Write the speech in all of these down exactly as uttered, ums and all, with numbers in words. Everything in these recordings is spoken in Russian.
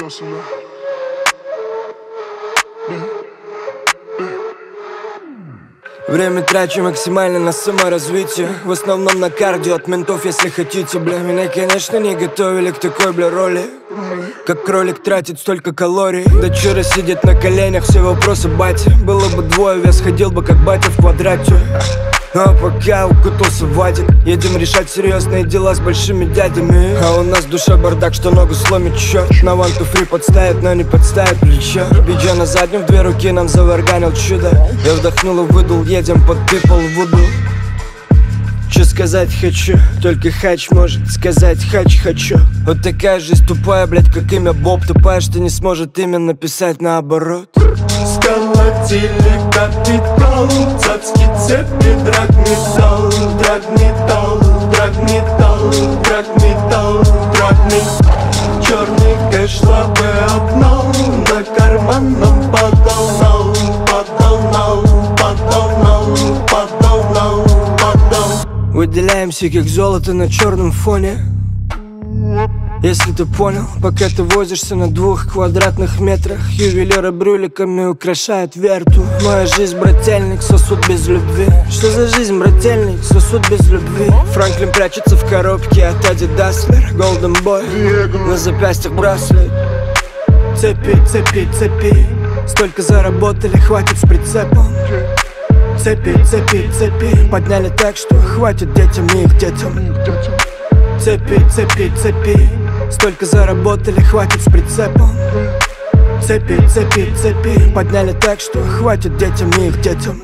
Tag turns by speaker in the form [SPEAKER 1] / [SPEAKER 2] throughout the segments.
[SPEAKER 1] Время трачу максимально на саморазвитие, в основном на кардио от ментов, если хотите, бля. Меня, конечно, не готовили к такой, бля, роли. Как кролик тратит столько калорий. Дочера сидит на коленях, все вопросы бати. Было бы двое, вес ходил бы как батя в квадрате. А пока укутался в ватик, едем решать серьезные дела с большими дядями. А у нас в душе бардак, что ногу сломит черт. На one two three подставит, но не подставит плечо. Биджа на заднем, в две руки нам заварганил чудо. Я вдохнул и выдул, едем под people вуду. Че сказать хочу, только хач может сказать хач хочу. Вот такая жизнь тупая, блять, как имя Боб. Тупая, что не сможет имя написать наоборот.
[SPEAKER 2] Сколотили капитал, цацки, цепи, драгметалл, драгметалл, драгметалл, драгметалл, драгметалл. Черный кэш, слабый обнал, на карманном подал нал, подал нал, подал нал, подал нал, подал.
[SPEAKER 1] Выделяемся как золото на черном фоне. Если ты понял, пока ты возишься на двух квадратных метрах, ювелиры брюликами украшают верту. Моя жизнь, брательник, сосуд без любви. Что за жизнь, брательник, сосуд без любви? Франклин прячется в коробке от Adidas Golden Boy, на запястьях браслет. Цепи, цепи, цепи, столько заработали, хватит с прицепом. Цепи, цепи, цепи, подняли так, что хватит детям и их детям. Цепи, цепи, цепи, столько заработали, хватит с прицепом. Цепи, цепи, цепи, подняли так, что хватит детям и их детям.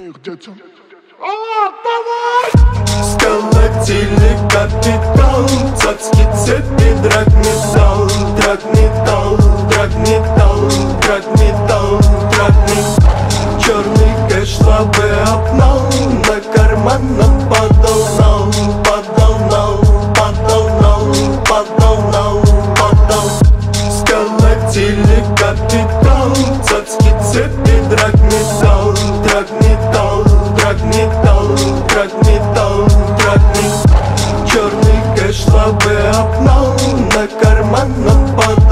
[SPEAKER 2] Сколотили капитал, цацки, цепи, драгметалл, драгметалл, драгметалл, драгметалл, драгметалл. Черный кэш, слабый обнал, на карманном подал нал, подал нал, подал нал, подал нал, подал. Сколотили капитал, цацки, цепи, драгметалл, драгметалл, драгметалл, драгметалл, драгметалл. Черный кэш, слабый обнал, на карманном подал.